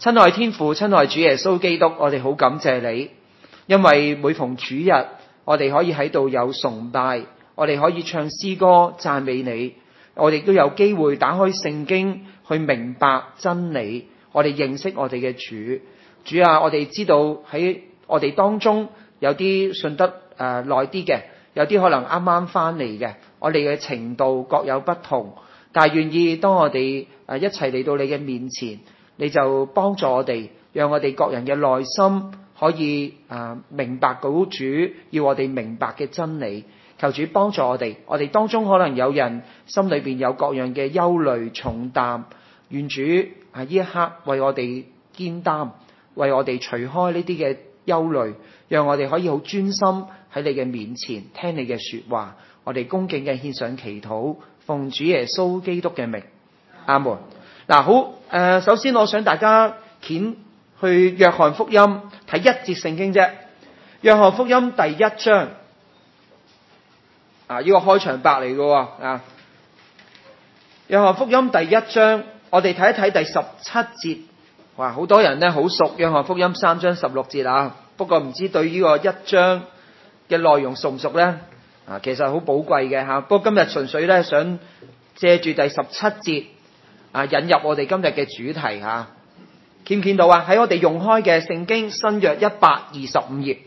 親愛天父，親愛主耶穌基督，我哋好感謝你，因為每逢主日，我哋可以喺度有崇拜，我哋可以唱詩歌讚美你，我哋都有機會打開聖經去明白真理，我哋認識我哋嘅主。主啊，我哋知道喺我哋當中有啲信得耐啲嘅，有啲可能啱啱翻嚟嘅，我哋嘅程度各有不同，但係願意當我哋一齊嚟到你嘅面前，你就幫助我哋，讓我哋各人嘅內心可以明白到主要我哋明白嘅真理。求主幫助我哋，我哋當中可能有人心裏邊有各樣嘅憂慮重擔，願主呢一刻為我哋肩擔，為我哋除開呢啲嘅憂慮，讓我哋可以好專心喺你嘅面前聽你嘅說話。我哋恭敬嘅獻上祈禱，奉主耶穌基督嘅名，阿門。嗱，好，首先我想大家掀去約翰福音睇一節聖經啫。約翰福音第1章，呢個開場白嚟嘅。約翰福音第1章，我哋睇一睇第17節。哇，好多人咧好熟約翰福音3章16節啊，不過唔知對呢個1章嘅內容熟唔熟咧？其實好寶貴嘅吓。不過今日純粹咧想借住第17節引入我哋今日嘅主題吓。見唔見到啊？喺我哋用開嘅聖經新約125頁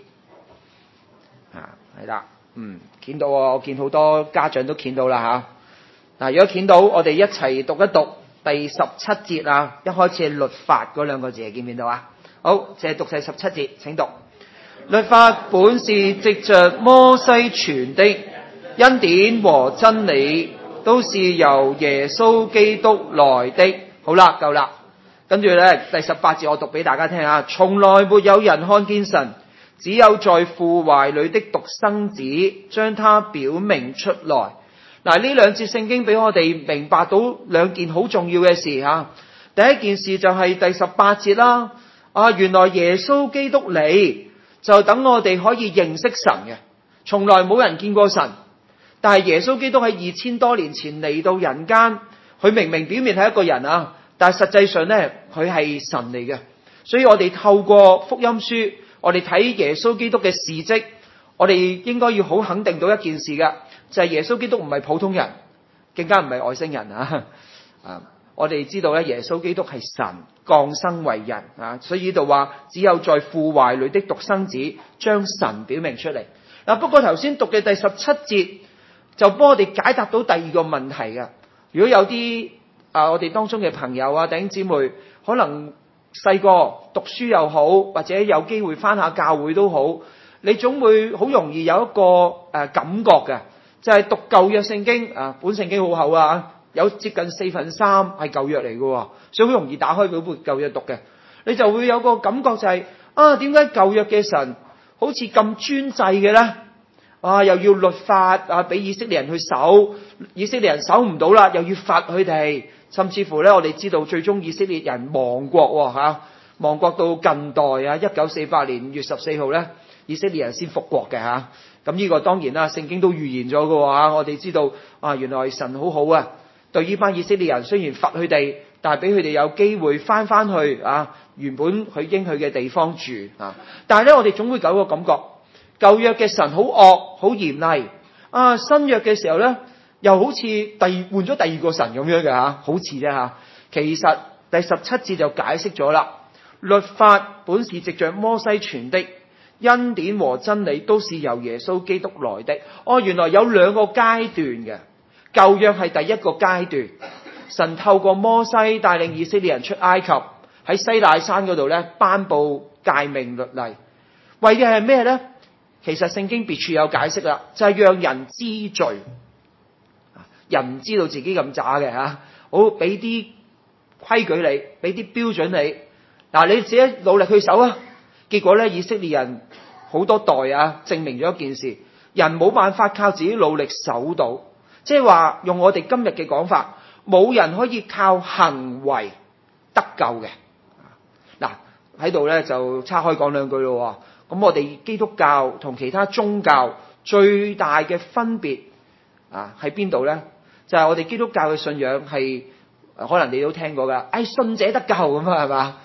係啦，見到我見好多家長都見到啦吓。嗱，如果見到我哋一齊讀一讀第17節啊，一開始係律法嗰兩個字，見唔見到啊？好，淨係讀第17節，請讀。律法本是藉着摩西傳的，恩典和真理都是由耶穌基督來的。好啦，夠啦。跟住咧，第18節我讀俾大家聽啊。從來沒有人看見神，只有在父懷裏的獨生子將他表明出來。嗱，呢兩節聖經俾我哋明白到兩件好重要嘅事吓。第一件事就係第18節啦。原來耶穌基督嚟就等我哋可以認識神嘅。從來冇人見過神，但係耶穌基督喺2000多年前嚟到人間，佢明明表面係一個人啊，但係實際上咧佢係神嚟嘅。所以我哋透過福音書，我哋睇耶穌基督嘅事蹟，我哋應該要好肯定到一件事嘅，就係耶穌基督唔係普通人，更加唔係外星人啊！我哋知道咧，耶穌基督係神降生為人啊，所以呢度話只有在父懷裏的獨生子將神表明出嚟。不過頭先讀嘅第17節就幫我哋解答到第二個問題嘅。如果有啲我哋當中嘅朋友弟兄姊妹，可能細個讀書又好，或者有機會返下教會都好，你總會好容易有一個感覺嘅，就係讀舊約聖經本聖經好厚啊，有接近4/3係舊約嚟嘅，所以好容易打開嗰本舊約讀嘅。你就會有個感覺就係點解舊約嘅神好似咁專制嘅咧？又要律法俾以色列人去守，以色列人守唔到啦，又要罰佢哋，甚至乎咧，我哋知道最終以色列人亡國亡國到近代1948年5月14號咧，以色列人先復國嘅咁呢個當然啦，聖經都預言咗嘅我哋知道原來神好好啊，對呢班以色列人雖然罰佢哋，但係俾佢哋有機會翻去原本佢應許嘅地方住但係咧，我哋總會有個感覺，舊約嘅神好惡好嚴厲新約嘅時候咧，又好似換咗第二個神咁樣嘅好似啫其實第17節就解釋咗啦，律法本是藉着摩西傳的，恩典和真理都是由耶穌基督來的。原來有兩個階段嘅，舊約係第一個階段，神透過摩西帶領以色列人出埃及，喺西奈山嗰度咧頒布誡命律例，為嘅係咩咧？其實聖經別處有解釋啦，就係讓人知罪，人唔知道自己咁渣嘅好俾啲規矩你，俾啲標準你，你自己努力去守結果咧，以色列人好多代證明咗一件事，人冇辦法靠自己努力守到，即係話用我哋今日嘅講法，冇人可以靠行為得救嘅。喺度咧就岔開講兩句咯。咁我哋基督教同其他宗教最大嘅分別喺邊度咧？就係我哋基督教嘅信仰係可能你都聽過噶，信者得救咁係嘛？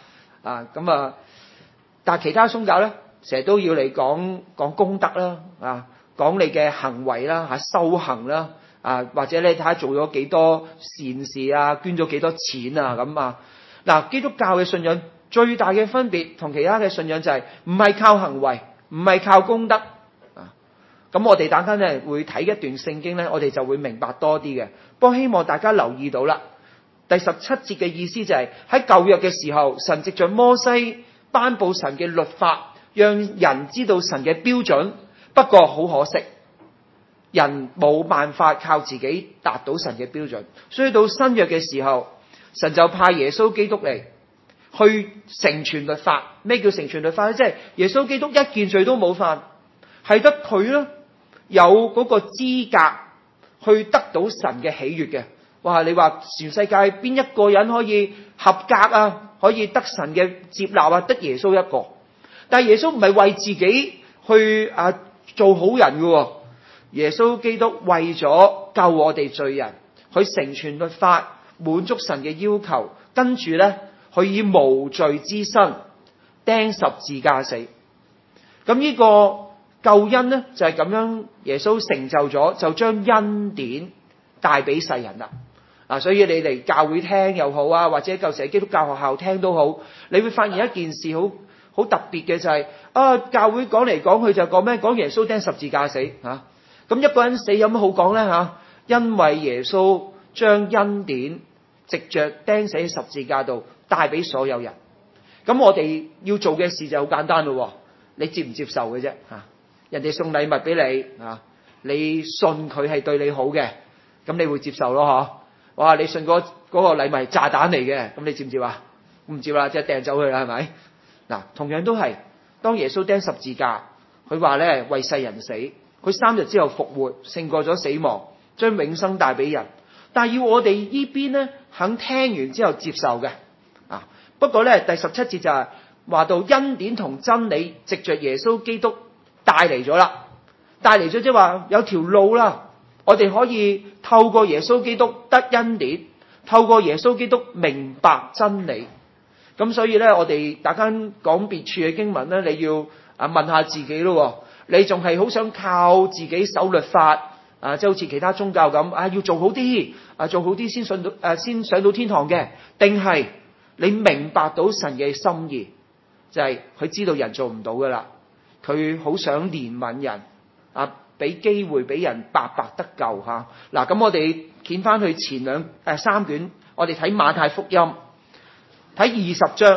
但係其他宗教咧，成日都要你講功德啦，講你嘅行為啦，修行啦，或者你睇下做咗幾多善事啊，捐咗幾多錢啊咁啊。嗱，基督教嘅信仰最大嘅分別同其他嘅信仰就係唔係靠行為，唔係靠功德。咁我哋等間咧會睇一段聖經咧，我哋就會明白多啲嘅。不過希望大家留意到啦，第17節嘅意思就係喺舊約嘅時候，神藉着摩西頒布神嘅律法，讓人知道神嘅標準。不過好可惜，人冇辦法靠自己達到神嘅標準，所以到新約嘅時候，神就派耶穌基督嚟去成全律法。咩叫成全律法咧？即係耶穌基督一件罪都冇犯，係得佢啦，有嗰個資格去得到神嘅喜悅嘅。哇！你話全世界邊一個人可以合格啊？可以得神嘅接納啊？得耶穌一個。但係耶穌唔係為自己去做好人嘅，耶穌基督為咗救我哋罪人，去成全律法，滿足神嘅要求，跟住咧，佢以無罪之身釘十字架死。咁呢個救恩咧就係咁樣，耶穌成就咗，就將恩典帶俾世人啦。所以你嚟教會聽又好啊，或者舊時喺基督教學校聽都好，你會發現一件事好特別嘅就係教會講嚟講去就講咩？講耶穌釘十字架死嚇。咁一個人死有乜好講咧嚇？因為耶穌將恩典藉着釘死喺十字架度帶俾所有人。咁我哋要做嘅事就好簡單咯，你接唔接受嘅啫嚇？人哋送禮物俾你啊，你信佢係對你好嘅，咁你會接受咯嗬？哇！你信嗰個禮物係炸彈嚟嘅，咁你接唔接啊？唔接啦，即係掟走佢啦，係咪？嗱，同樣都係當耶穌釘十字架，佢話咧為世人死，佢3日之後復活，勝過咗死亡，將永生帶俾人。但係要我哋呢邊咧肯聽完之後接受嘅啊。不過咧第17節就係話到恩典同真理藉着耶穌基督帶嚟咗啦，帶嚟咗即係話有條路啦，我哋可以透過耶穌基督得恩典，透過耶穌基督明白真理。咁所以咧，我哋大家講別處嘅經文咧，你要問下自己咯，你仲係好想靠自己守律法即係好似其他宗教咁要做好啲做好啲先信到先上到天堂嘅，定係你明白到神嘅心意，就係佢知道人做唔到噶啦，佢好想憐憫人俾機會俾人白白得救吓。嗱，咁我哋掀翻去前3卷，我哋睇馬太福音，睇20章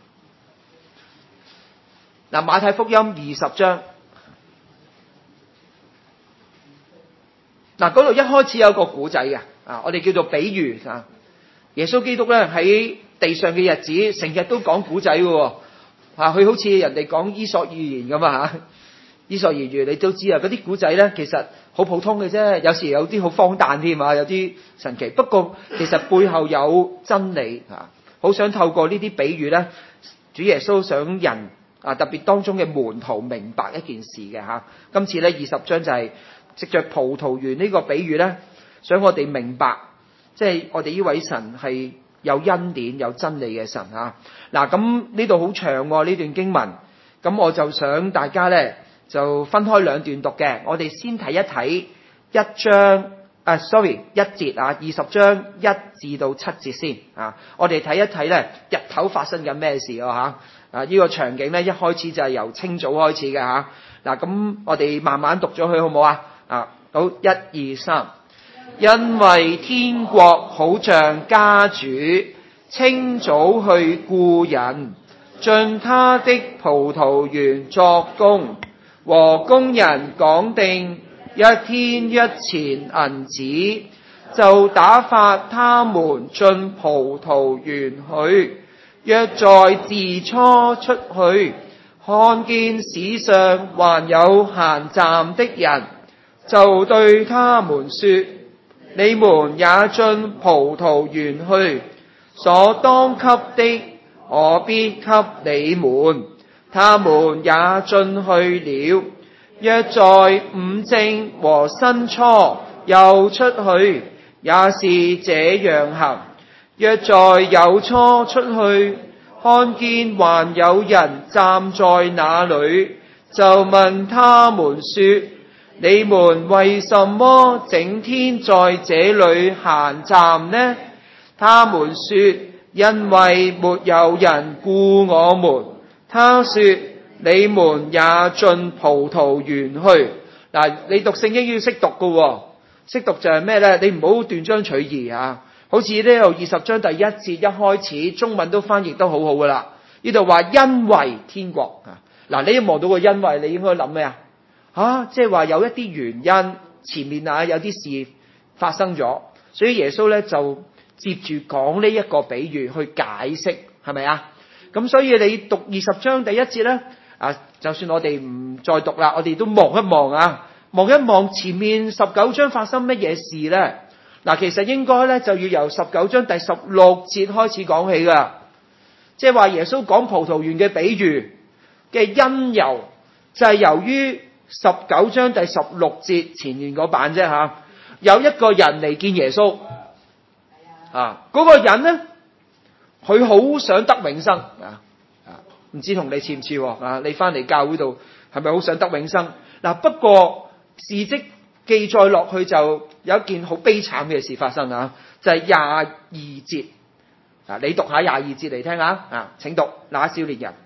嗱，馬太福音20章嗱，嗰度一開始有一個古仔嘅我哋叫做比喻耶穌基督咧喺地上嘅日子，成日都講古仔嘅佢好似人哋講伊索寓言咁伊索寓言你都知嗰啲古仔咧其實好普通嘅啫，有時有啲好荒誕添有啲神奇，不過其實背後有真理好想透過呢啲比喻咧，主耶穌想人特別當中嘅門徒明白一件事嘅今次咧20章就係藉着葡萄園呢個比喻咧，想我哋明白，即係我哋呢位神係有恩典有真理嘅神嗱，咁呢度好長呢段經文，咁我就想大家咧就分開兩段讀嘅，我哋先睇一睇1節20章1至到7節先我哋睇一睇咧日頭發生緊咩事呢個場景咧一開始就係由清早開始嘅嗱，咁我哋慢慢讀咗佢好唔好好，1、2、3，因為天國好像家主清早去僱人進他的葡萄園作工，和工人講定1天1錢銀子，就打發他們進葡萄園去。若在巳初出去，看見市上還有閒站的人，就對他們說：你們也進葡萄園去，所當給的，我必給你們。他們也進去了。若在午正和申初又出去，也是這樣行。若在酉初出去， 看見還有人站在那裏，就問他們說：你們為什麼整天在這裏閒站呢？他們說：因為沒有人雇我們。他說：你們也進葡萄園去。嗱，你讀聖經要識讀㗎，識讀就係咩呢？你唔好斷章取義啊！好似呢度20章第1節一開始，中文都翻譯得好好噶啦。呢度話因為天國啊，嗱，你一望到個因為，你應該諗咩啊？即係話有一啲原因，前面有啲事發生咗，所以耶穌咧就接住講呢一個比喻去解釋，係咪啊？咁所以你讀20章第1節咧，就算我哋唔再讀啦，我哋都望一望啊，望一望前面19章發生乜嘢事咧？嗱，其實應該咧就要由19章第16節開始講起噶，即係話耶穌講葡萄園嘅比喻嘅因由，就係由於19章第16節前面嗰版啫吓，有一個人嚟見耶穌，嗰個人咧，佢好想得永生唔知同你似唔似你翻嚟教會度係咪好想得永生？不過事蹟記載落去就有一件好悲慘嘅事發生就係22節你讀下22節嚟聽下請讀。那少年人，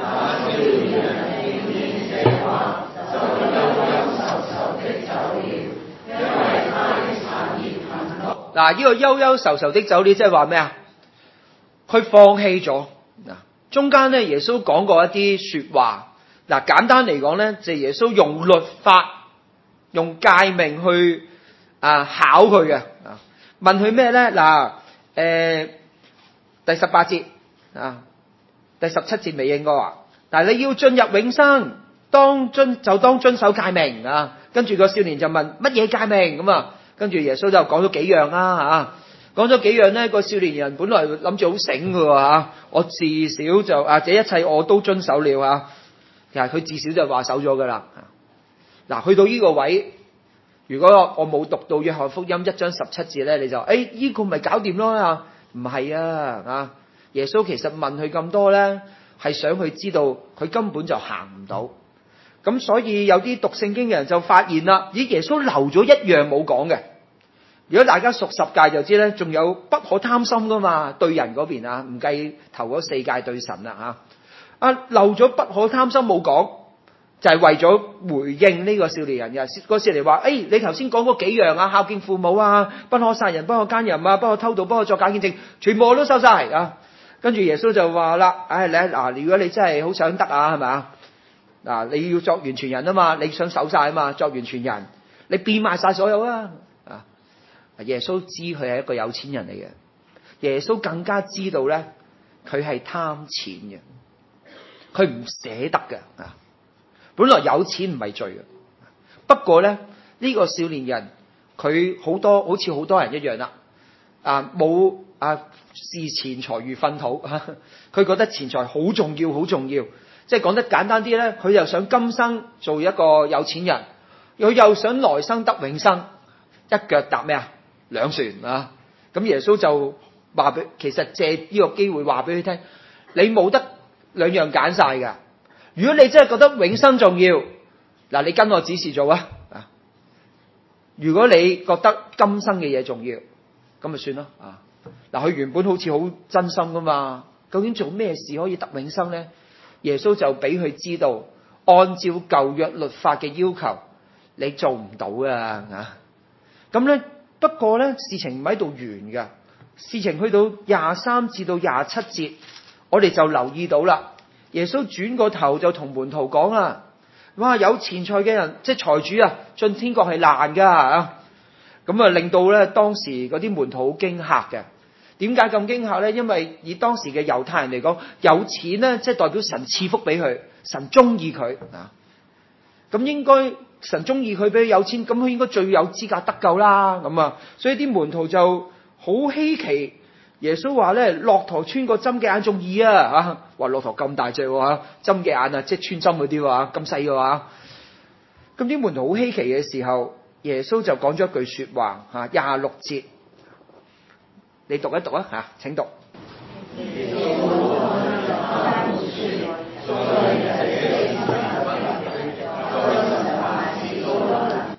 呢個憂憂愁愁的走了，即係話咩啊？佢放棄咗。中間咧，耶穌講過一啲說話。簡單嚟講咧，就係耶穌用律法、用誡命去考佢嘅。問佢咩咧？第18節第17節未應該話，但係你要進入永生，當遵守誡命跟住個少年就問乜嘢誡命咁啊？跟住耶穌就講咗幾樣講咗幾樣呢，個少年人本來諗住好醒㗎我至少就這一切我都遵守了其實佢至少就話守咗噶啦。去到呢個位，如果我冇讀到約翰福音1章17節咧，你就呢個咪搞掂咯？唔係耶穌其實問佢咁多咧，係想佢知道佢根本就行唔到。咁所以有啲讀聖經嘅人就發現啦，耶穌留咗一樣冇講嘅。如果大家熟十誡就知咧，仲有不可貪心噶嘛，對人嗰邊唔計頭嗰4誡對神啦漏咗不可貪心冇講，就係為咗回應呢個少年人嘅。個少年話：你頭先講嗰幾樣孝敬父母不可殺人、不可奸淫不可偷盜、不可作假見證，全部我都收晒跟住耶穌就話啦：如果你真係好想得係咪你要作完全人嘛，你想守晒嘛，作完全人，你變賣晒所有耶穌知佢係一個有錢人嚟嘅，耶穌更加知道咧，佢係貪錢嘅，佢唔捨得嘅本來有錢唔係罪嘅，不過咧呢個少年人佢好似好多人一樣啦，冇視錢財如糞土佢覺得錢財好重要，好重要。即係講得簡單啲咧，佢又想今生做一個有錢人，佢又想來生得永生，一腳踏咩兩船咁耶穌就話俾，其實借呢個機會話俾佢聽，你冇得兩樣揀晒噶。如果你真係覺得永生重要，你跟我指示做如果你覺得今生嘅嘢重要，咁咪算咯佢原本好似好真心噶嘛，究竟做咩事可以得永生咧？耶穌就俾佢知道，按照舊約律法嘅要求，你做唔到噶咁咧。不過咧，事情唔喺度完㗎，事情去到23至到27節，我哋就留意到啦。耶穌轉個頭就同門徒講啦：哇，有錢財嘅人，即係財主進天國係難噶咁令到咧當時嗰啲門徒好驚嚇嘅。點解咁驚嚇咧？因為以當時嘅猶太人嚟講，有錢咧即係代表神賜福俾佢，神中意佢咁應該神中意佢俾佢有錢，咁佢應該最有資格得救啦。所以啲門徒就好稀奇。耶穌話咧，駱駝穿過針嘅眼仲易話駱駝咁大隻針嘅眼即係穿針嗰啲咁細嘅話。咁啲門徒好稀奇嘅時候，耶穌就講咗一句說話26節，你讀一讀請讀。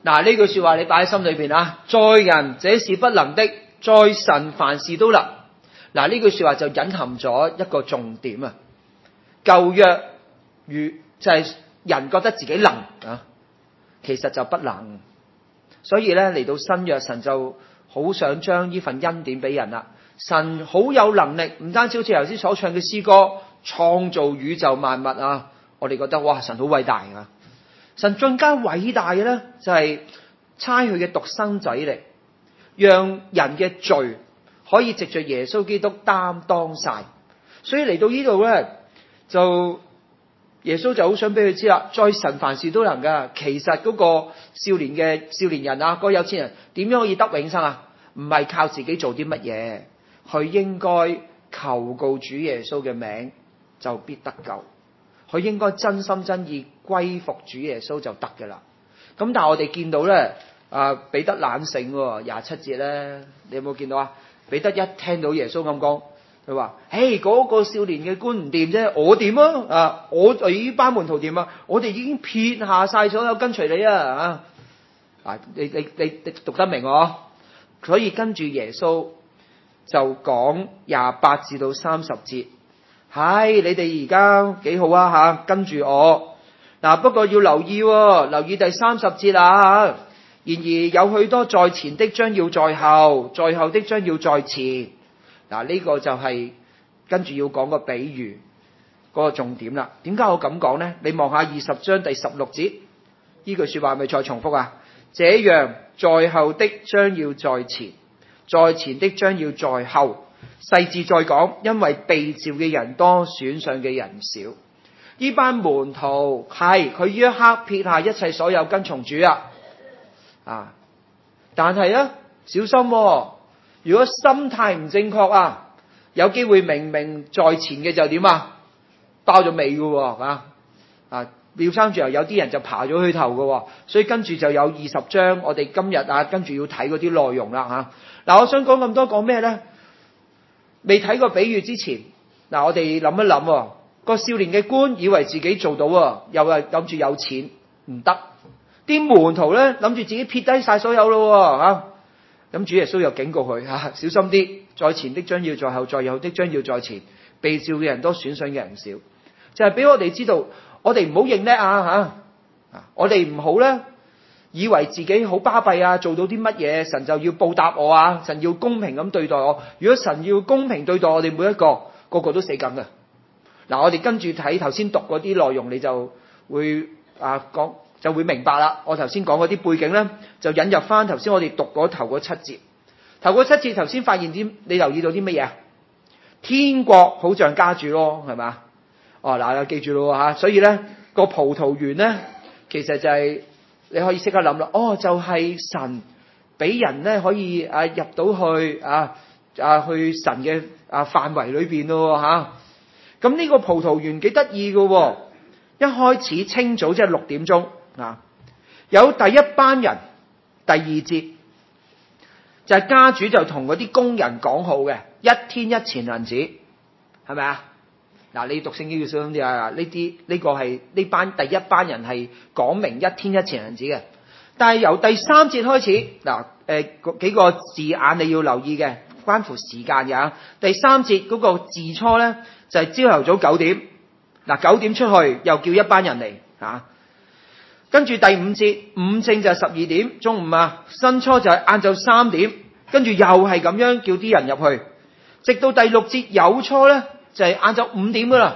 嗱，呢句說話你擺喺心裏邊啊，在人這是不能的，在神凡事都能。嗱，呢句說話就隱含咗一個重點啊。舊約如就係人覺得自己能啊，其實就不能。所以咧嚟到新約，神就好想將呢份恩典俾人啦。神好有能力，唔單止好似頭先所唱嘅詩歌，創造宇宙萬物啊，我哋覺得哇，神好偉大啊！神更加偉大嘅咧，就係差佢嘅獨生仔嚟，讓人嘅罪可以藉着耶穌基督擔當晒。所以嚟到呢度咧，就耶穌就好想俾佢知啦，在神凡事都能噶。其實嗰個少年人啊，嗰個有錢人點樣可以得永生啊？唔係靠自己做啲乜嘢，佢應該求告主耶穌嘅名就必得救。佢應該真心真意歸服主耶穌就得㗎啦。咁但係我哋見到咧，彼得懶醒喎，27節咧，你有冇見到啊？彼得一聽到耶穌咁講，佢話：嘿，嗰個少年嘅官唔掂啫，我掂啊！我哋呢班門徒掂啊！我哋已經撇下晒所有跟隨你啊！你讀得明喎？所以跟住耶穌就講28至到30節。係你哋而家幾好啊吓，跟住我嗱，不過要留意留意第30節啊。然而有許多在前的將要在後，在後的將要在前。嗱，呢個就係跟住要講個比喻嗰個重點啦。點解我咁講呢？你望下20章第16節，呢句說話係咪再重複啊？這樣在後的將要在前，在前的將要在後。細節再講，因為被召嘅人多，選上嘅人少。呢班門徒係佢呢一刻撇下一切所有跟從主啊！但係咧小心如果心態唔正確啊，有機會明明在前嘅就點啊？包咗尾嘅廖生住有啲人就爬咗去頭嘅，所以跟住就有20章，我哋今日跟住要睇嗰啲內容啦吓。嗱，我想講咁多講咩咧？未睇過比喻之前，嗱，我哋諗一諗，個少年嘅官以為自己做到，又係諗住有錢，唔得。啲門徒咧諗住自己撇低晒所有咯，咁主耶穌又警告佢小心啲，在前的將要在後，在後的將要在前。被召嘅人多，選上嘅人少，就係俾我哋知道，我哋唔好認叻我哋唔好咧以為自己好巴閉做到啲乜嘢，神就要報答我神要公平咁對待我。如果神要公平對待我哋每一個，個個都死梗嘅。嗱，我哋跟住睇頭先讀嗰啲內容，你就會講就會明白啦。我頭先講嗰啲背景咧，就引入翻頭先我哋讀嗰頭嗰7節。頭嗰7節頭先發現啲，你留意到啲乜嘢？天國好像家主咯，係嘛？嗱，記住咯所以咧個葡萄園咧，其實就係你可以即刻諗啦。就係神俾人咧可以入到去去神嘅範圍裏邊咯吓。咁呢個葡萄園幾得意喎。一開始清早即係6點鐘有第一班人。第2節就係家主就同嗰啲工人講好嘅，1天1錢銀子，係咪啊？嗱，你讀聖經要小心啲呢個係呢班第一班人係講明1天1錢銀子嘅。但係由第3節開始幾個字眼你要留意嘅，關乎時間嘅。第3節嗰個字初咧就係朝頭早9點，9點出去又叫一班人嚟跟住第5節午正就係12點，中午申初就係晏晝3點，跟住又係咁樣叫啲人入去，直到第6節酉初咧就係晏晝5點噶啦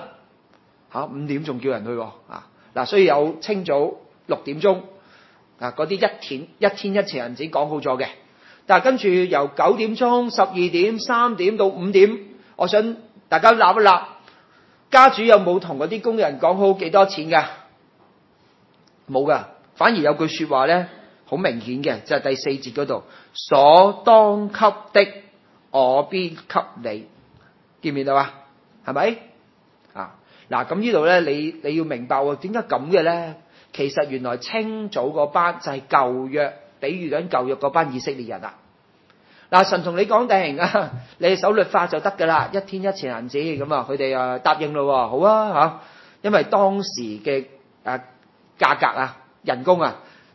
，5點仲叫人去所以有清早6點鐘嗰啲1天1錢銀子講好咗嘅，但係跟住由9點鐘、12點、3點到5點，我想大家立一立，家主有冇同嗰啲工人講好幾多錢噶？冇噶，反而有句說話咧，好明顯嘅，就係第4節嗰度，所當給的，我必給你，見唔見到啊？係咪嗱，咁呢度咧，你要明白點解咁嘅咧？其實原來清早嗰班就係舊約，比喻緊舊約嗰班以色列人神同你講定你守律法就得噶啦，1天1錢銀子咁佢哋答應咯，好因為當時嘅價格人工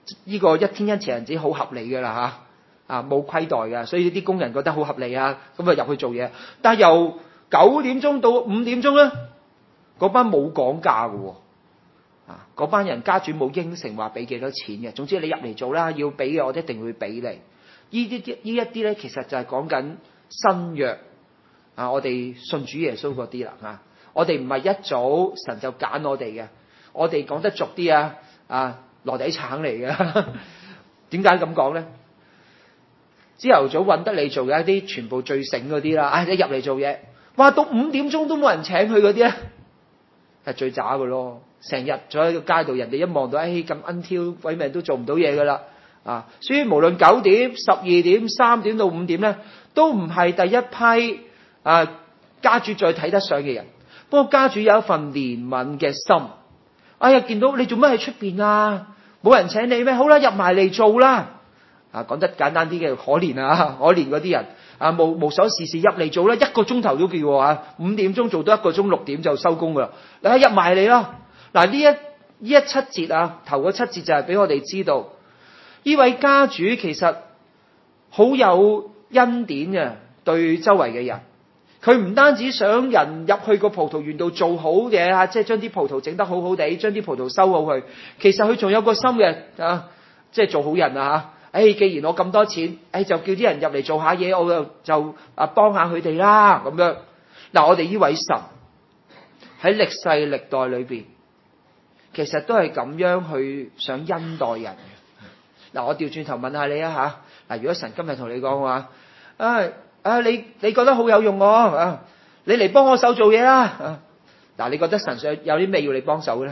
呢個一天一情人節好合理㗎啦嚇，冇虧待㗎，所以啲工人覺得好合理啊，咁啊入去做嘢。但係由9點鐘到5點鐘咧，嗰班冇講價㗎喎，嗰班人家主冇應承話俾幾多錢嘅，總之你入嚟做啦，要俾嘅我一定會俾你。呢一啲咧，其實就係講緊新約我哋信主耶穌嗰啲啦我哋唔係一早神就揀我哋嘅，我哋講得俗啲羅底橙嚟嘅。點解咁講咧？朝頭早揾得你做嘅一啲全部最醒嗰啲啦，一入嚟做嘢，哇到5點鐘都冇人請佢嗰啲咧，係最渣嘅咯。成日坐喺個街度，人哋一望到咁奀挑鬼命都做唔到嘢噶啦所以無論9點、12點、3點到5點咧，都唔係第一批家主最睇得上嘅人。不過家主有一份憐憫嘅心，見到你做乜喺出邊冇人請你咩？好啦，入埋嚟做啦。講得簡單啲嘅，可憐可憐嗰啲人無所事事入嚟做啦，1個鐘頭都叫5點鐘做到1個鐘，6點就收工噶啦。你入埋嚟啦。嗱呢一7節頭嗰7節就係俾我哋知道，呢位家主其實好有恩典嘅，對周圍嘅人。佢唔單止想人入去個葡萄園度做好嘅即係將啲葡萄整得好好地，將啲葡萄收好佢。其實佢仲有個心嘅即係做好人既然我咁多錢，就叫啲人入嚟做下嘢，我就幫下佢哋啦咁樣。嗱，我哋呢位神喺歷世歷代裏邊，其實都係咁樣去想恩待人嘅。嗱，我調轉頭問下你嗱，如果神今日同你講話，你覺得好有用你嚟幫我手做嘢啦。嗱，你覺得神想有啲咩要你幫手咧？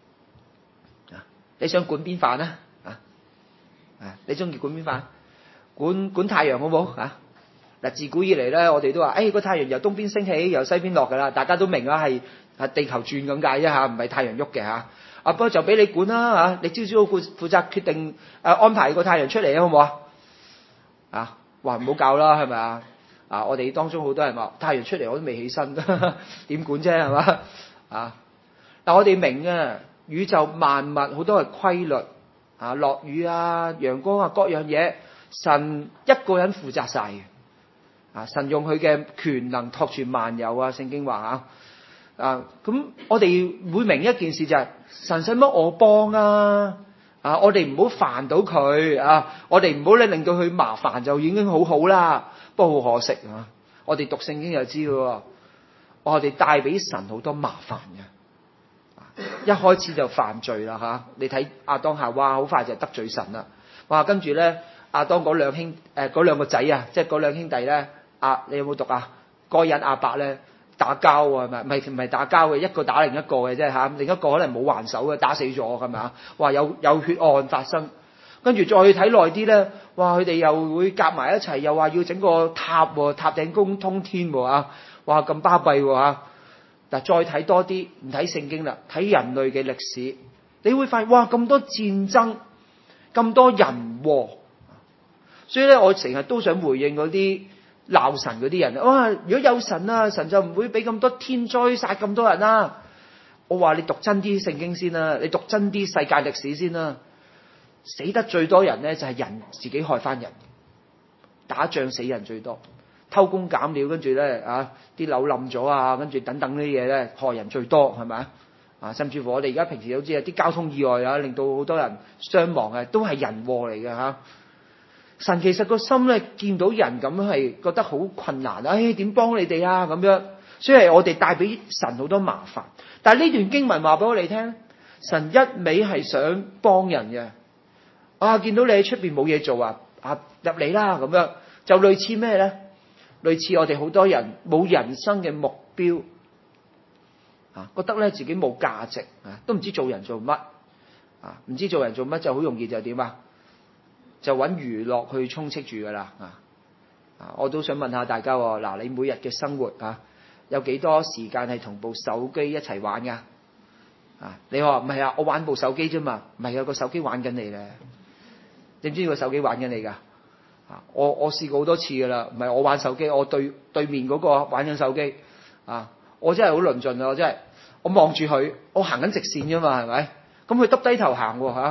你想管邊範啊？你中意管邊範？管太陽好冇嗱，自古以嚟咧，我哋都話，個太陽由東邊升起，由西邊落噶啦，大家都明係地球轉咁解啫唔係太陽喐嘅不過就俾你管啦你朝早負責決定安排個太陽出嚟好唔好話唔好教啦，係咪我哋當中好多人話太陽出嚟我都未起身，點管啫係嘛但我哋明宇宙萬物好多係規律落雨陽光各樣嘢，神一個人負責晒嘅神用佢嘅權能托住萬有聖經話咁我哋會明一件事就係神使乜我幫我哋唔好煩到佢我哋唔好令到佢麻煩就已經好好啦。不過好可惜我哋讀聖經就知喎，我哋帶俾神好多麻煩嘅。一開始就犯罪啦你睇亞當夏娃好快就得罪神啦。跟住咧亞當嗰兩個仔即係嗰兩兄弟咧你有冇讀該隱亞伯咧打交唔係打交嘅，一個打另一個嘅啫另一個可能冇還手嘅，打死咗係咪有血案發生。跟住再睇耐啲咧，佢哋又會夾埋一齊，又話要整個塔塔頂高通天咁巴閉但再睇多啲，唔睇聖經啦，睇人類嘅歷史，你會發現咁多戰爭，咁多人禍。所以咧，我成日都想回應嗰啲鬧神嗰啲人如果有神神就唔會俾咁多天災殺咁多人啦。我話你讀真啲聖經先啦，你讀真啲世界歷史先啦。死得最多人咧就係人自己害翻人，打仗死人最多，偷工減料，跟住咧啲樓冧咗跟住等等呢啲嘢咧害人最多係咪甚至乎我哋而家平時都知啲交通意外令到好多人傷亡都係人禍嚟嘅神其實個心咧見到人咁樣係覺得好困難點幫你哋咁樣，所以我哋帶俾神好多麻煩。但係呢段經文話俾我哋聽，神一味係想幫人嘅。見到你喺出邊冇嘢做入嚟啦咁樣，就類似咩咧？類似我哋好多人冇人生嘅目標覺得咧自己冇價值都唔知做人做乜唔知做人做乜就好容易就點就揾娛樂去充斥住噶啦我都想問下大家你每日嘅生活有幾多時間係同部手機一齊玩噶你話唔係我玩部手機啫嘛？唔係個手機玩緊你咧。你知唔知個手機玩緊你噶我試過好多次噶啦，唔係我玩手機，我對面嗰個玩緊手機我真係好論盡我真係我望住佢，我行緊直線啫嘛係咪？咁佢耷低頭行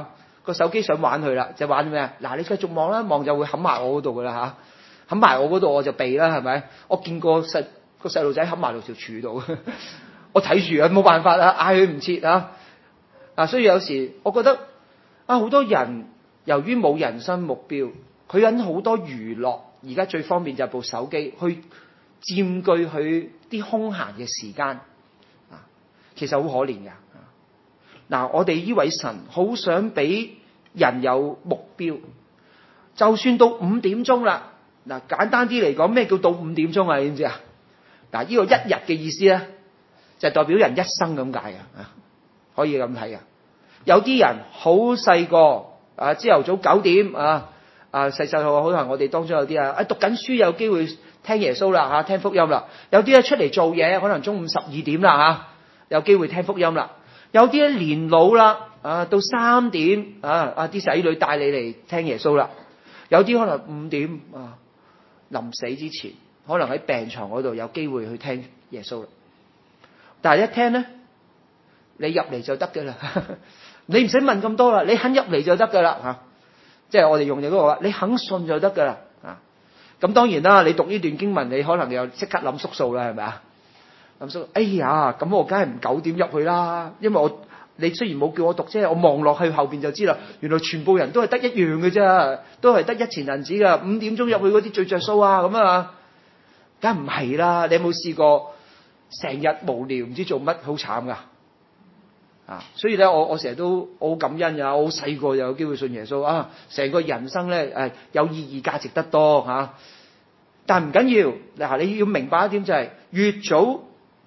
個手機想玩佢啦，就玩咩啊？嗱，你繼續望啦，望就會冚埋我嗰度噶啦嚇，冚埋我嗰度我就避啦，係咪？我見過個細路仔冚埋落條柱度，我睇住啊，冇辦法啦，嗌佢唔切啊！所以有時我覺得好多人由於冇人生目標，佢揾好多娛樂，而家最方便就係部手機去佔據佢啲空閒嘅時間其實好可憐㗎。嗱，我哋呢位神好想俾人有目標，就算到5點鐘啦。嗱，簡單啲嚟講，咩叫到5點鐘啊？你知唔知啊？嗱，呢個一日嘅意思咧，就代表人一生咁解嘅，可以咁睇嘅。有啲人好細個朝頭早9點細個可能我哋當中有啲讀緊書有機會聽耶穌啦聽福音啦。有啲咧出嚟做嘢，可能中午12點啦有機會聽福音啦。有啲咧年老啦到3點啲仔女帶你嚟聽耶穌啦。有啲可能5點臨死之前，可能喺病床嗰度有機會去聽耶穌啦。但係一聽咧，你入嚟就得㗎啦，你唔使問咁多啦，你肯入嚟就得㗎啦即係我哋用嘅嗰個話，你肯信就得㗎啦咁當然啦，你讀呢段經文，你可能又即刻諗縮數啦，係咪啊？諗縮，哎呀，咁我梗係唔9點入去啦，因為你雖然冇叫我讀啫，我望落去後邊就知啦，原來全部人都係得一樣嘅啫，都係得一錢銀紙㗎，5點鐘入去嗰啲最着數啊，咁啊，梗係唔係啦？你有冇試過成日無聊唔知做乜，好慘㗎所以咧，我成日都好感恩呀，我好細個就有機會信耶穌成個人生咧有意義價值得多但唔緊要嗱，你要明白一點就係越早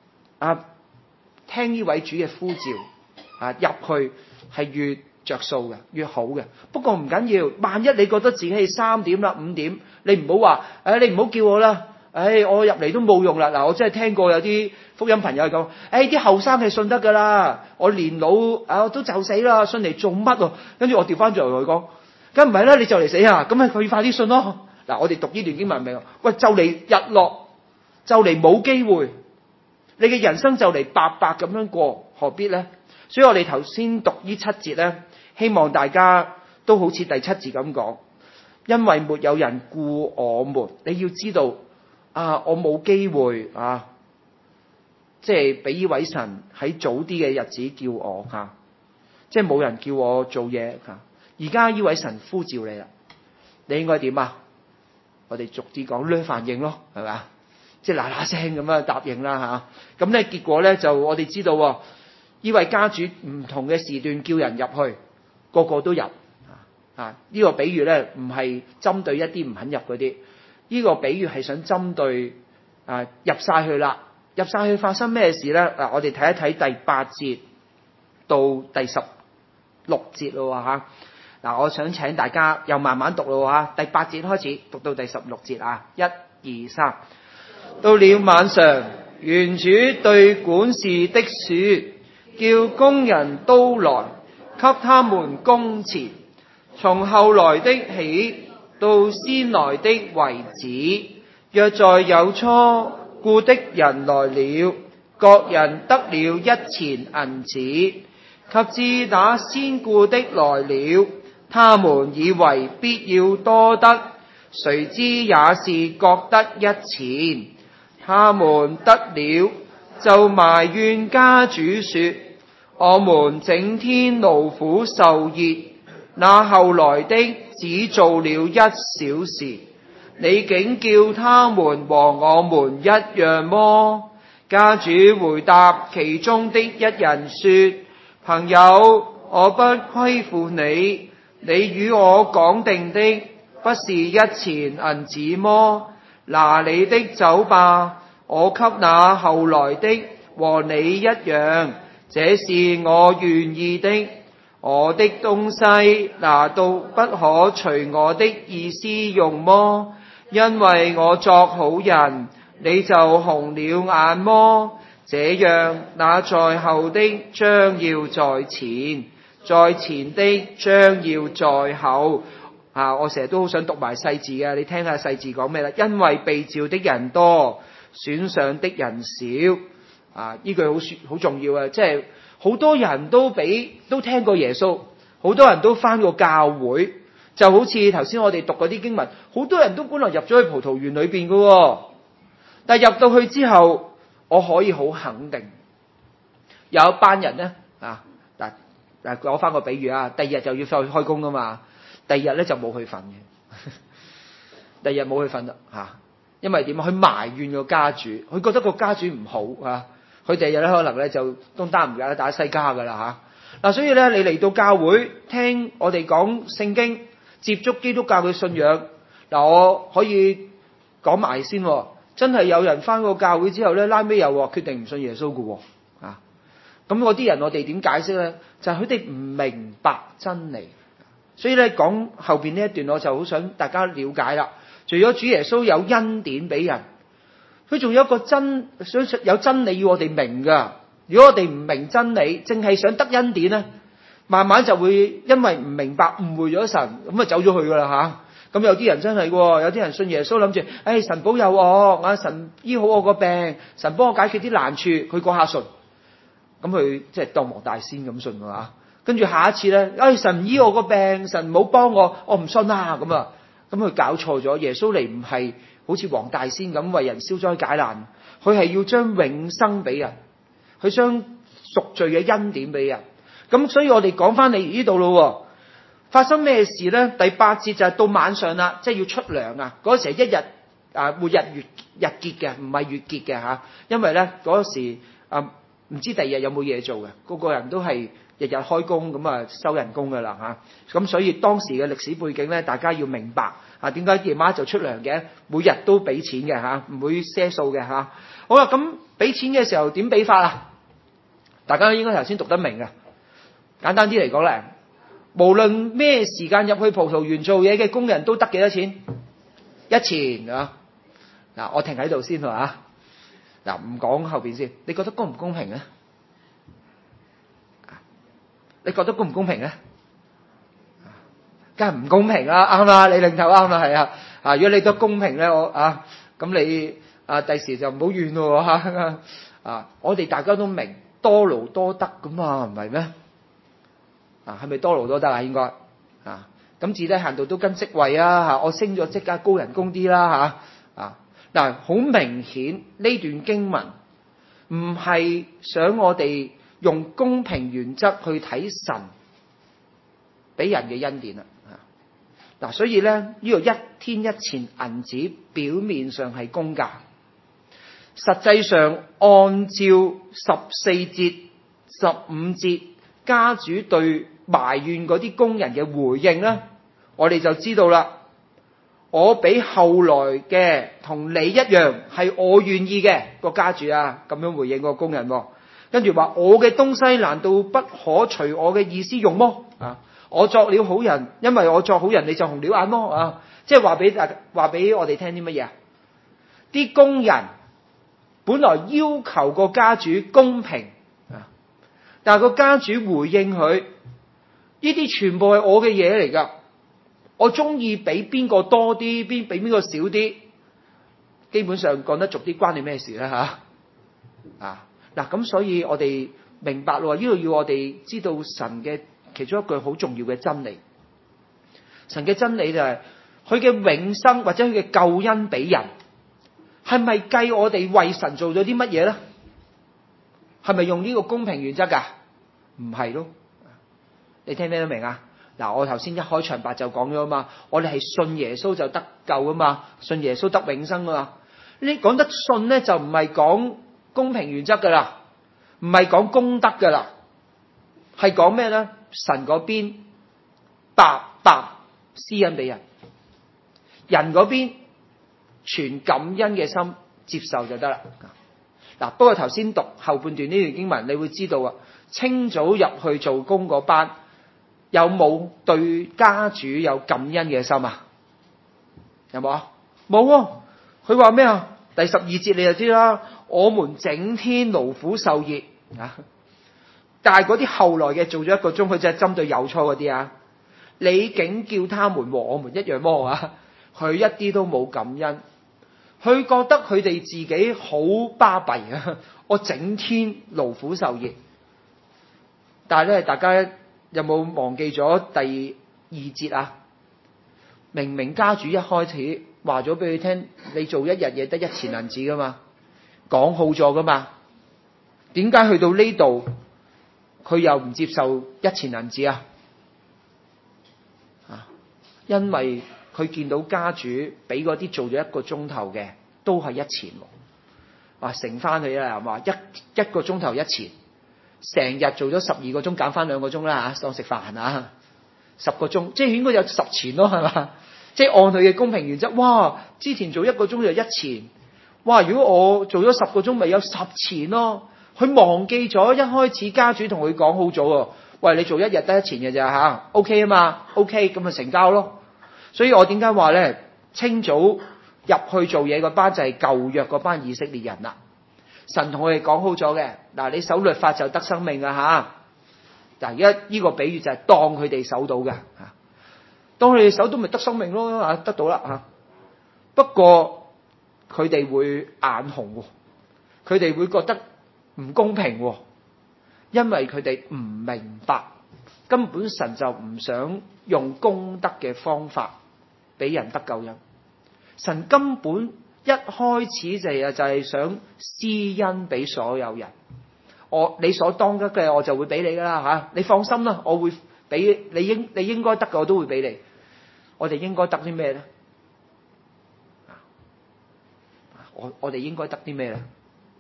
聽呢位主嘅呼召入去係越着數嘅，越好嘅。不過唔緊要，萬一你覺得自己係3點啦、5點，你唔好話你唔好叫我啦，我入嚟都冇用啦。嗱，我真係聽過有啲福音朋友講，啲後生係信得噶啦，我年老我都就死啦，信嚟做乜？跟住我調翻轉嚟佢講，梗唔係啦，你就嚟死啊，咁咪佢快啲信咯。嗱，我哋讀呢段經文明，喂，就嚟日落，就嚟冇機會，你嘅人生就嚟白白咁樣過，何必呢？所以我哋頭先讀呢7節呢，希望大家都好似第7節咁講，因為沒有人顧我們，你要知道我冇機會即係俾呢位神喺早啲嘅日子叫我即係冇人叫我做嘢而家呢位神呼召你啦，你應該點啊？我哋逐啲講，呢反應咯，係咪？即係嗱嗱聲咁樣答應啦咁咧結果咧就我哋知道呢位家主唔同嘅時段叫人入去，個個都入呢個比喻咧唔係針對一啲唔肯入嗰啲，呢個比喻係想針對入晒去啦，入晒去發生咩事咧？嗱，我哋睇一睇第8節到第16節咯嗱，我想請大家又慢慢讀咯第8節開始讀到第16節1、2、3。到了晚上，園主對管事的說，叫工人都來，給他們工錢，從後來的起到先來的為止。若在有初僱的人來了，各人得了1錢銀子，及至那先僱的來了，他們以為必要多得，誰知也是各得1錢。他們得了，就埋怨家主說，我們整天勞苦受熱，那後來的只做了1小時，你竟叫他們和我們一樣麼？家主回答其中的一人說，朋友，我不虧負你，你與我講定的不是1錢銀子麼？拿你的走吧，我給那後來的和你一樣，這是我願意的。我的東西拿到不可隨我的意思用麼？因為我作好人，你就紅了眼麼？這樣，那在後的將要在前，在前的將要在後。我成日都好想讀埋細字嘅，你聽下細字講咩啦？因為被召的人多，選上的人少。呢句好重要啊！即係好多人都聽過耶穌，好好多人都返過教會，就好似頭先我哋讀嗰啲經文，好多人都本來入咗去葡萄園裏邊嘅，但係入到去之後，我可以好肯定，有一班人咧嗱講翻個比喻啊，第二日就要去開工噶嘛，第二日咧就冇去瞓嘅，第二日冇去瞓啦嚇，因為點啊？佢埋怨個家主，佢覺得個家主唔好啊，佢第二日咧可能咧就東單唔記得打西家噶啦嚇。嗱，所以咧你嚟到教會聽我哋講聖經，接觸基督教嘅信仰，嗱我可以講埋先，真係有人翻過教會之後咧，拉尾又決定唔信耶穌嘅喎啊！咁嗰啲人我哋點解釋咧？就係佢哋唔明白真理，所以咧講後邊呢一段我就好想大家了解啦。除咗主耶穌有恩典俾人，佢仲有一個有真理要我哋明噶。如果我哋唔明真理，淨係想得恩典咧，慢慢就會因為唔明白誤會咗神，咁啊走咗去噶啦吓。咁有啲人真係，有啲人信耶穌諗住，神保佑我，神醫好我個病，神幫我解決啲難處，佢過下信，咁佢即係當黃大仙咁信噶。跟住下一次咧，神唔醫我個病，神唔好幫我唔信啊咁啊，咁佢搞錯咗。耶穌嚟唔係好似黃大仙咁為人消災解難，佢係要將永生俾人，佢將贖罪嘅恩典俾人。咁所以我哋講翻嚟呢度咯。發生咩事咧？第8節就係到晚上啦，即係要出糧啊！嗰時係一日末日日結嘅，唔係月結嘅吓。因為咧嗰時唔知第二日有冇嘢做嘅，個個人都係日日開工咁啊收人工噶啦吓。咁所以當時嘅歷史背景咧，大家要明白點解夜晚就出糧嘅，每日都俾錢嘅吓，唔會賒數嘅吓。好啦，咁俾錢嘅時候點俾法啊？大家應該頭先讀得明嘅。簡單啲嚟講咧，無論咩時間入去葡萄園做嘢嘅工人都得幾多錢？一錢啊！嗱，我停喺度先嗱，唔講後邊先。你覺得公唔公平咧？你覺得公唔公平咧？梗係唔公平啦，啱啦，你領頭啱啦，係啊。如果你覺得公平咧，咁你第時就唔好怨咯吓。我哋大家都明多勞多得咁嘛，唔係咩？係咪多勞多得啊？應該咁至低限度都跟職位啊！我升咗職加高人工啲啦嗱，好明顯呢段經文唔係想我哋用公平原則去睇神俾人嘅恩典啦。所以咧呢個一天一錢銀子表面上係公價，實際上按照14節、15節家主對埋怨嗰啲工人嘅回應咧，我哋就知道啦。我比後來嘅同你一樣，係我願意嘅個家主咁樣回應個工人。跟住話我嘅東西難道不可隨我嘅意思用麼？我作了好人，因為我作好人，你就紅了眼麼？即係話俾我哋聽啲乜嘢？啲工人本來要求個家主公平但係個家主回應佢。呢啲全部係我嘅嘢嚟噶，我中意俾邊個多啲，俾邊個少啲，基本上講得俗啲，關你咩事咧吓？咁所以我哋明白咯，呢度要我哋知道神嘅其中一句好重要嘅真理。神嘅真理就係佢嘅永生或者佢嘅救恩俾人，係咪計我哋為神做咗啲乜嘢咧？係咪用呢個公平原則噶？唔係咯。你聽唔聽得明啊？我頭先一開場白就講咗啊嘛，我哋係信耶穌就得救啊嘛，信耶穌得永生啊嘛。你講得信咧，就唔係講公平原則噶啦，唔係講公德噶啦，係講咩咧？神嗰邊白白施恩俾人，人嗰邊全感恩嘅心接受就得啦。不過頭先讀後半段呢段經文，你會知道啊，清早入去做工嗰班。有冇對家主有感恩嘅心啊？有冇啊？冇。佢話咩啊？第12節你就知啦。我們整天勞苦受熱但係嗰啲後來嘅做咗1個鐘，佢就係針對有錯嗰啲你竟叫他們和我們一樣麼？佢一啲都冇感恩，佢覺得佢哋自己好巴閉我整天勞苦受熱，但係咧，大家有冇忘記咗第2節啊？明明家主一開始話咗俾佢聽，你做一日嘢得1錢銀子噶嘛，講好咗噶嘛，點解去到呢度佢又唔接受1錢銀子啊？因為佢見到家主俾嗰啲做咗1個鐘頭嘅都係1錢，話乘翻去啦，話一個鐘頭1錢，成日做咗12個鐘減翻2個鐘啦嚇，當食飯啊，10個鐘即係應該有10錢咯，係嘛？即係按佢嘅公平原則，哇！之前做1個鐘就1錢，哇！如果我做咗10個鐘，咪有10錢咯。佢忘記咗一開始家主同佢講好咗喎，喂，你做1日得1錢嘅咋嚇 ？OK 啊嘛 ，OK 咁咪成交咯。所以我點解話咧，清早入去做嘢嗰班就係舊約嗰班以色列人啦。神同佢哋講好咗嘅，嗱，你守律法就得生命啊嚇。嗱，而家呢個比喻就係當佢哋守到嘅嚇，當佢哋守到咪得生命咯嚇，得到啦嚇。不過佢哋會眼紅喎，佢哋會覺得唔公平喎，因為佢哋唔明白，根本神就唔想用公德嘅方法俾人得救恩。神根本一開始就係想施恩俾所有人，你所當得嘅我就會俾你噶啦嚇，你放心啦，我會俾你應該得嘅我都會俾你。我哋應該得啲咩咧？我哋應該得啲咩咧？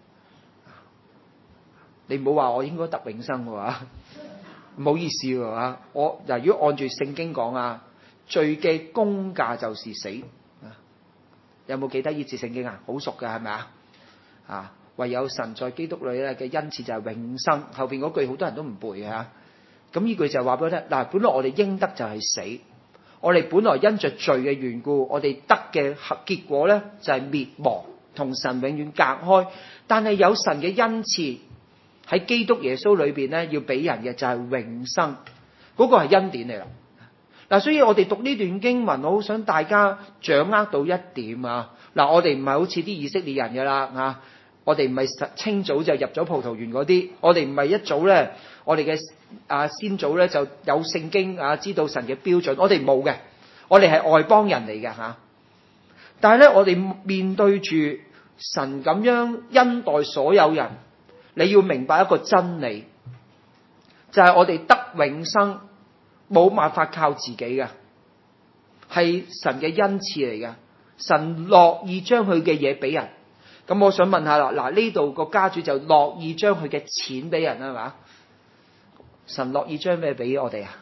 你唔好話我應該得永生嘅話，唔好意思嘅話，如果按住聖經講啊，罪嘅工價就是死。有冇記得呢節聖經啊？好熟嘅係咪啊？唯有神在基督裏咧嘅恩賜就係永生。後邊嗰句好多人都唔背嘅嚇。咁呢句就話俾我聽，嗱，本來我哋應得就係死，我哋本來因着罪嘅緣故，我哋得嘅結果咧就係滅亡，同神永遠隔開。但係有神嘅恩賜喺基督耶穌裏邊咧，要俾人嘅就係永生，嗰個係恩典嚟啦。嗱，所以我哋讀呢段經文，我好想大家掌握到一點啊！嗱，我哋唔係好似啲以色列人嘅啦啊，我哋唔係清早就入咗葡萄園嗰啲，我哋唔係一早咧，我哋嘅先祖咧就有聖經啊，知道神嘅標準，我哋冇嘅，我哋係外邦人嚟嘅嚇。但係咧，我哋面對住神咁樣恩待所有人，你要明白一個真理，就係我哋得永生。冇辦法靠自己嘅，係神嘅恩賜嚟嘅。神樂意將佢嘅嘢俾人。咁我想問下啦，嗱，呢度個家主就樂意將佢嘅錢俾人啦，係嘛？神樂意將咩俾我哋啊？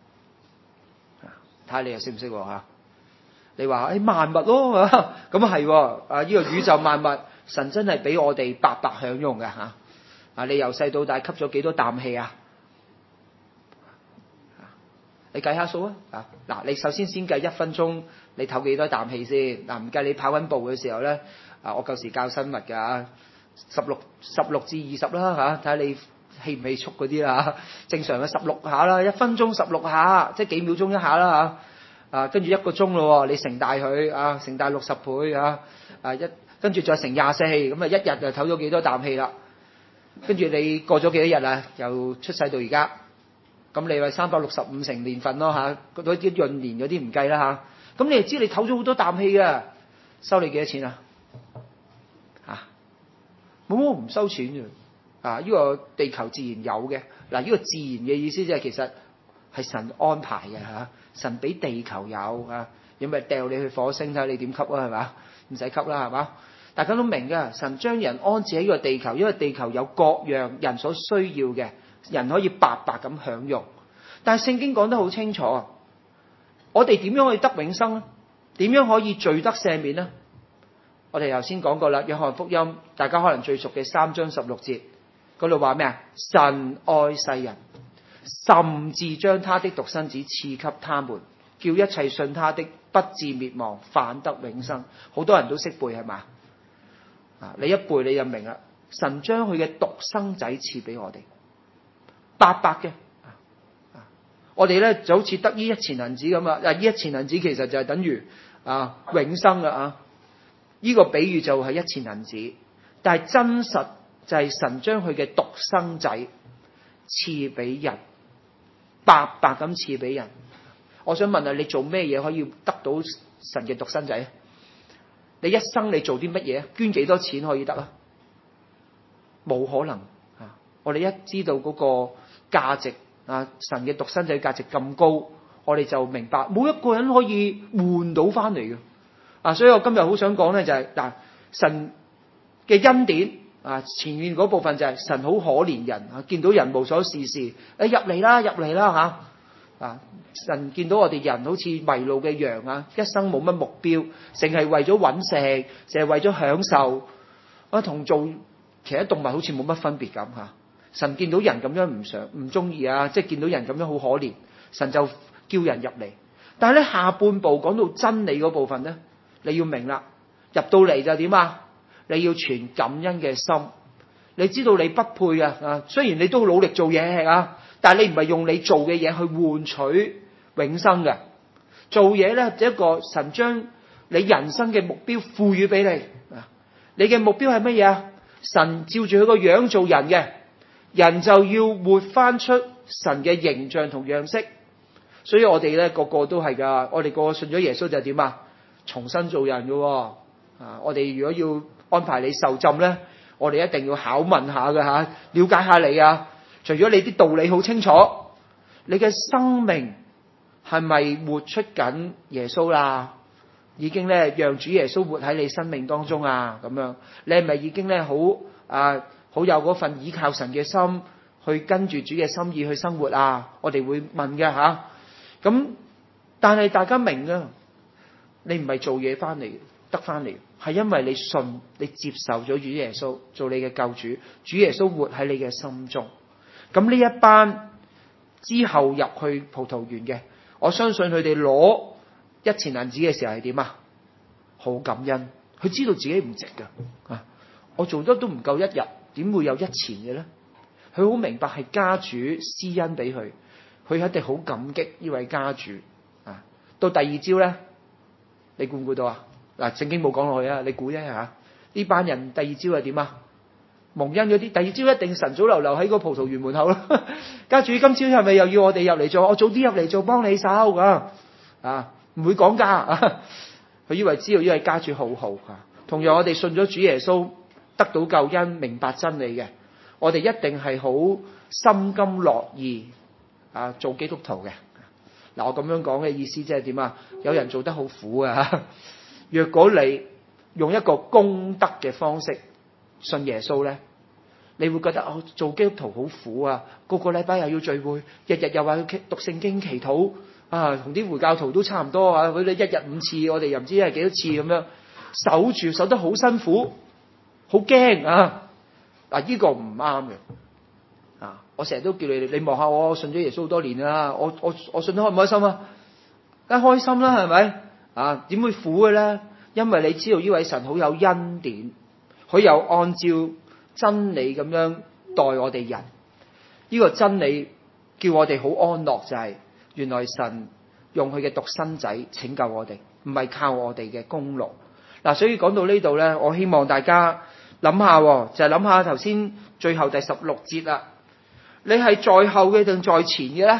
睇下你又識唔識吓？你話萬物咯，咁係呢個宇宙萬物，神真係俾我哋白白享用嘅吓。你由細到大吸咗幾多啖氣啊？你計下數啊！嗱，你首先計1分鐘，你唞幾多啖氣先？嗱，唔計你跑緊步嘅時候咧，我舊時教生物㗎，16至20啦嚇，睇下你氣唔氣促嗰啲啦。正常嘅16下啦，1分鐘16下，即係幾秒鐘一下啦嚇。跟住1個鐘咯，你乘大佢乘大60倍跟住再乘24，咁一日就唞咗幾多啖氣啦。跟住你過咗幾多日啊？由出世到而家。咁你話365成年份咯嚇，嗰啲閏年嗰啲唔計啦嚇。咁你就知你唞咗好多啖氣嘅，收你幾多錢啊？冇唔收錢嘅。呢個地球自然有嘅。嗱，呢個自然嘅意思即係其實係神安排嘅嚇，神俾地球有嚇，有咪掉你去火星睇下你點吸啊？係嘛？唔使吸啦係嘛？大家都明嘅，神將人安置喺呢個地球，因為地球有各樣人所需要嘅。人可以白白咁享用，但係聖經講得好清楚，我哋點樣可以得永生呢？點樣可以罪得赦免呢？我哋頭先講過啦，約翰福音大家可能最熟嘅3章16節嗰度話咩啊？神愛世人，甚至將他的獨生子賜給他們，叫一切信他的不至滅亡，反得永生。好多人都識背係嘛？你一背你就明啦。神將佢嘅獨生仔賜俾我哋。白白嘅，我哋咧就好似得呢1錢銀子咁啊！呢1錢銀子其實就係等於永生啦。呢個比喻就係1錢銀子，但係真實就係神將佢嘅獨生仔賜俾人， 白白咁賜俾人。我想問下，你做咩嘢可以得到神嘅獨生仔？你一生你做啲乜嘢？捐幾多錢可以得啊？冇可能啊！我哋一知道嗰個價值啊，神嘅獨生仔價值咁高，我哋就明白冇一個人可以換到翻嚟嘅啊！所以我今日好想講咧，就係嗱，神嘅恩典啊，前面嗰部分就係神好可憐人啊，見到人無所事事，入嚟啦，入嚟啦吓啊！神見到我哋人好似迷路嘅羊啊，一生冇乜目標，淨係為咗揾食，淨係為咗享受啊，同做其他動物好似冇乜分別咁吓。神見到人咁樣唔中意啊，即係見到人咁樣好可憐，神就叫人入嚟。但係咧，下半部講到真理嗰部分咧，你要明啦，入到嚟就點啊？你要存感恩嘅心，你知道你不配啊，雖然你都努力做嘢啊，但係你唔係用你做嘅嘢去換取永生嘅。做嘢咧，一個神將你人生嘅目標賦予俾你啊。你嘅目標係乜嘢啊？神照住佢個樣做人嘅，人就要活翻出神嘅形象同樣式。所以我哋咧個個都係噶，我哋個個信咗耶穌就係點啊？重新做人嘅啊！我哋如果要安排你受浸咧，我哋一定要考問下嘅吓，了解下你啊。除咗你啲道理好清楚，你嘅生命係咪活出緊耶穌啦？已經咧讓主耶穌活喺你生命當中啊？咁樣你係咪已經咧好有嗰份依靠神嘅心，去跟住主嘅心意去生活啊？我哋會問嘅吓。咁但係大家明啊，你唔係做嘢翻嚟得翻嚟，係因為你信，你接受咗主耶穌做你嘅救主，主耶穌活喺你嘅心中。咁呢一班之後入去葡萄園嘅，我相信佢哋攞一錢銀紙嘅時候係點啊？好感恩，佢知道自己唔值噶啊！我做得都唔夠一日，點會有一錢嘅咧？佢好明白係家主施恩俾佢，佢一定好感激呢位家主啊！到第二朝咧，你估唔估到啊？嗱，聖經冇講落去啊，你估一下呢班人第二朝係點啊？蒙恩嗰啲，第二朝一定晨早流流喺個葡萄園門口咯。家主今朝係咪又要我哋入嚟做？我早啲入嚟做，幫你手噶啊！唔會講價啊！佢以為知道呢位家主好好啊。同樣我哋信咗主耶穌，得到救恩，明白真理嘅，我哋一定係好心甘樂意啊做基督徒嘅。嗱，我咁樣講嘅意思即係點啊？有人做得好苦啊！若果你用一個功德嘅方式信耶穌咧，你會覺得做基督徒好苦啊！個個禮拜又要聚會，日日又話要讀聖經祈禱啊，同啲回教徒都差唔多啊！佢哋一日5次，我哋又唔知係幾多次咁樣守得好辛苦，好驚啊！嗱，呢個唔啱嘅啊！我成日都叫你望下我信咗耶穌好多年啦，我信得開唔開心啊？梗係開心啦，係咪啊？點會苦嘅咧？因為你知道呢位神好有恩典，佢又按照真理咁樣待我哋人。呢個真理叫我哋好安樂，就係原來神用佢嘅獨生仔拯救我哋，唔係靠我哋嘅功勞。嗱，所以講到呢度咧，我希望大家諗下，就係諗下頭先最後第16節啦。你係在後嘅定在前嘅咧？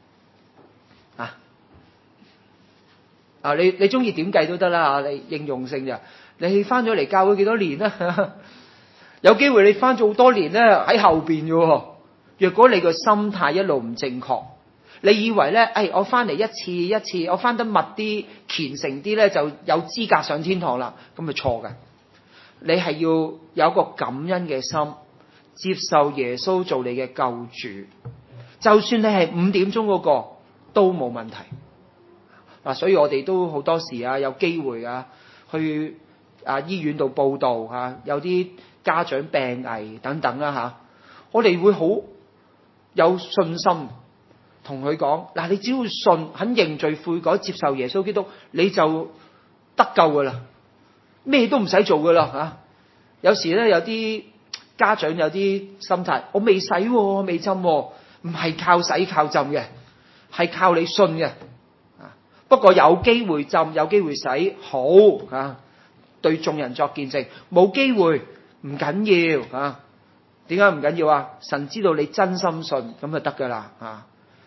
你中意點計都得啦，你應用性就你翻咗嚟教會幾多年啦？有機會你翻咗好多年咧喺後邊嘅。若果你個心態一路唔正確，你以為咧，我翻嚟一次一次，我翻得密啲、虔誠啲咧，就有資格上天堂啦，咁咪錯㗎。你係要有個感恩嘅心，接受耶穌做你嘅救主，就算你係5點鐘嗰個都冇問題。嗱，所以我哋都好多時有機會去醫院度報道有啲家長病危等等啦我哋會好有信心同佢講，嗱，你只要信，肯認罪悔改，接受耶穌基督，你就得救噶啦，咩都唔使做噶啦有時咧有啲家長有啲心態，我未洗未浸唔係靠洗靠浸嘅，係靠你信嘅。不過有機會浸，有機會洗，好對眾人作見證。冇機會唔緊要點解唔緊要啊？神知道你真心信，咁就得噶啦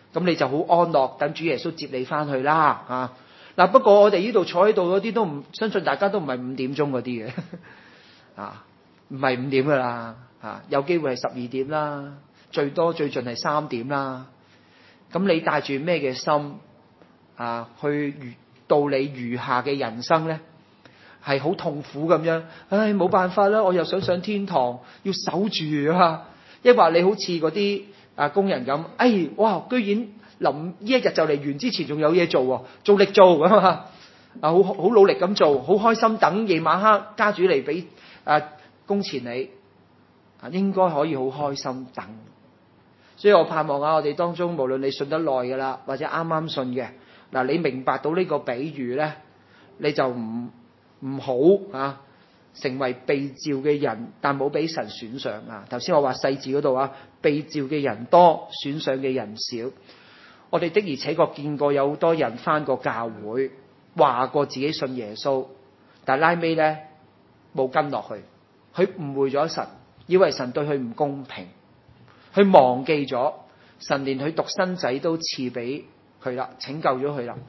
咁你就好安樂，等主耶穌接你翻去啦。嗱，不過我哋呢度坐喺度嗰啲都唔相信，大家都唔係5點鐘嗰啲嘅，唔係5點噶啦，有機會係12點啦，最多最盡係3點啦。咁你帶住咩嘅心去度你餘下嘅人生呢？係好痛苦咁樣，唉，冇辦法啦，我又想上天堂，要守住啊！抑或你好似嗰啲工人咁，哇，居然臨呢一日就嚟完之前仲有嘢做，做力做咁好努力咁做，好開心，等夜晚黑家主嚟俾工錢你，應該可以好開心等。所以我盼望我哋當中，無論你信得耐噶啦，或者啱啱信嘅，你明白到呢個比喻咧，你就唔好成為被召嘅人，但冇俾神選上頭先我話細字嗰度被召嘅人多，選上嘅人少。我哋的而且確見過有好多人返過教會，話過自己信耶穌，但係拉尾咧冇跟落去，佢誤會咗神，以為神對佢唔公平，佢忘記咗神連佢獨生仔都賜俾佢啦，拯救咗佢啦。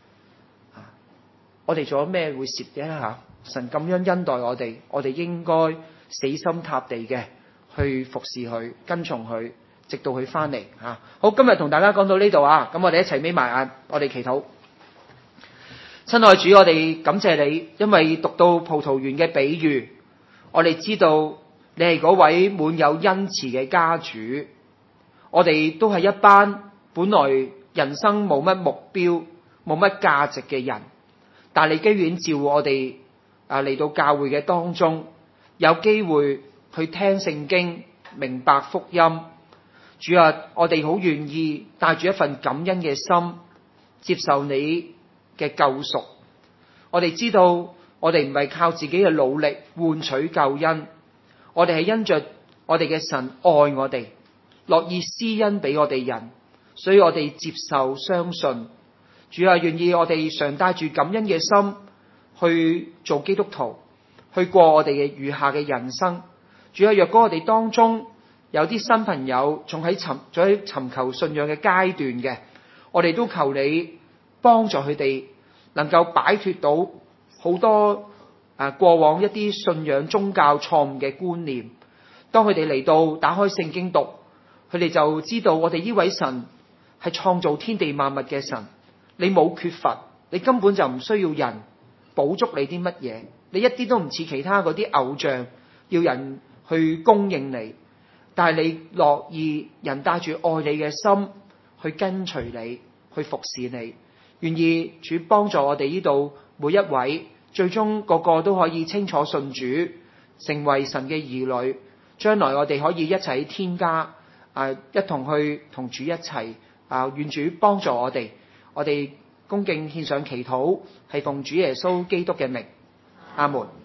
我哋做咗咩會蝕嘅？神咁樣恩待我哋，我哋應該死心塌地嘅去服侍佢，跟從佢，直到佢翻嚟。好，今日同大家講到呢度咁我哋一齊眯埋眼，我哋祈禱。親愛主，我哋感謝你，因為讀到葡萄園嘅比喻，我哋知道你係嗰位滿有恩慈嘅家主。我哋都係一班本來人生冇乜目標、冇乜價值嘅人，但你居然召我哋嚟到教會嘅當中，有機會去聽聖經、明白福音。主啊，我哋好願意帶住一份感恩嘅心，接受你嘅救贖。我哋知道我哋唔係靠自己嘅努力換取救恩，我哋係因着我哋嘅神愛我哋，樂意施恩俾我哋人，所以我哋接受相信。主啊，願意我哋常帶住感恩嘅心去做基督徒，去過我哋嘅餘下嘅人生。主啊，若果我哋當中有啲新朋友仲喺尋求信仰嘅階段嘅，我哋都求你幫助佢哋能夠擺脫到好多過往一啲信仰宗教錯誤嘅觀念。當佢哋嚟到打開聖經讀，佢哋就知道我哋呢位神係創造天地萬物嘅神，你冇缺乏，你根本就唔需要人補足你啲乜嘢，你一啲都唔似其他嗰啲偶像要人去供應你，但係你樂意人帶住愛你嘅心去跟隨你，去服侍你。願意主幫助我哋呢度每一位，最終個個都可以清楚信主，成為神嘅兒女。將來我哋可以一齊天家一同去同主一齊願主幫助我哋。我哋恭敬獻上祈禱，係奉主耶穌基督嘅名，阿門。